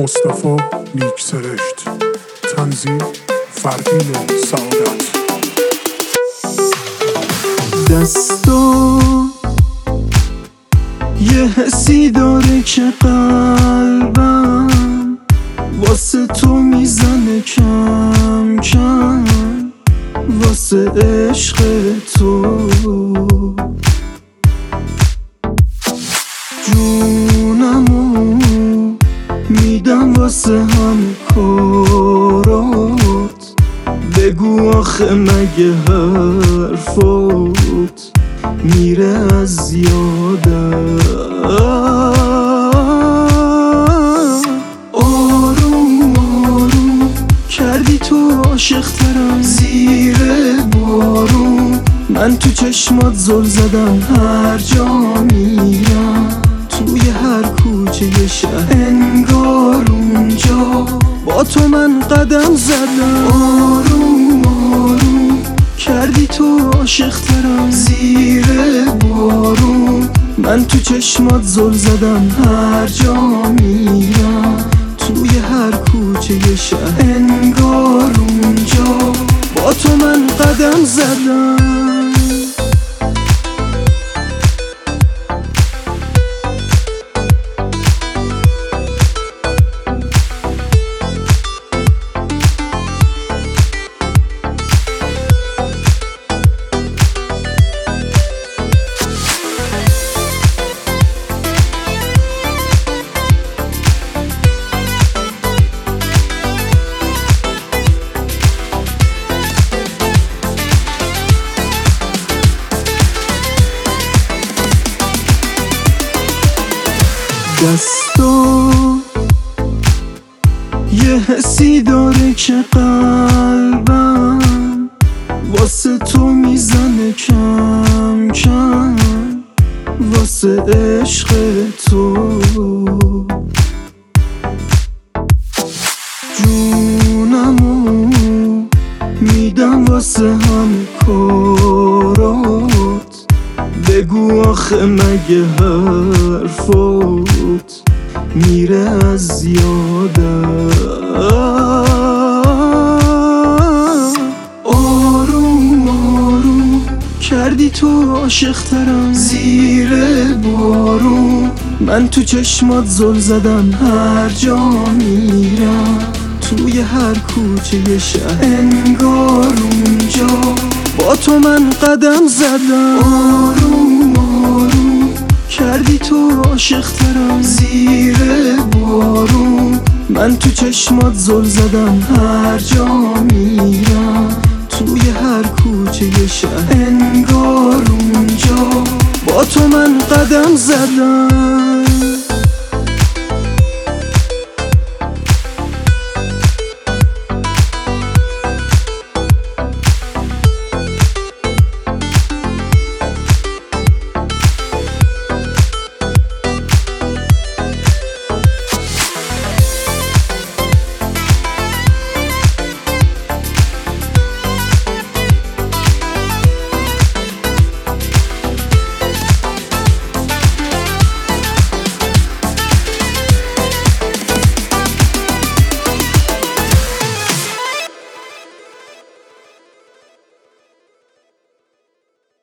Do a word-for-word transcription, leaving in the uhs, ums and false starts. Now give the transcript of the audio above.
مصطفی نیکسرشت. تنظیم فردین سعادت. دستا یه حسی داره که قلبم واسه تو میزنه کم کم، واسه عشق تو جونمو میدم، واسه هم کارات بگو آخه مگه حرفات میره از یادم. آروم آروم کردی تو عاشق ترم، زیر بارون من تو چشمات زل زدم، هر جا میرم توی هر کوچه شهر انگار اونجا با تو من قدم زدم. آروم آروم کردی تو عاشق ترم، زیر بارون من تو چشمات زل زدم، هر جا میرم توی هر کوچه شهر انگار اونجا با تو من قدم زدم. دستا یه حسی داره که قلبم واسه تو میزنه کم کم، واسه عشق تو جونمو میدم، واسه هم کارات بگو آخه مگه حرفات میره از یادم. آروم آروم کردی تو عاشق ترم، زیر بارون من تو چشمات زل زدم، هر جا میرم توی هر کوچه شهر انگار اونجا با تو من قدم زدم. آروم آروم کردی تو عاشق ترم، زیر بارون من تو چشمات زل زدم، هر جا میرم توی هر کوچه شهر انگار اونجا با تو من قدم زدم.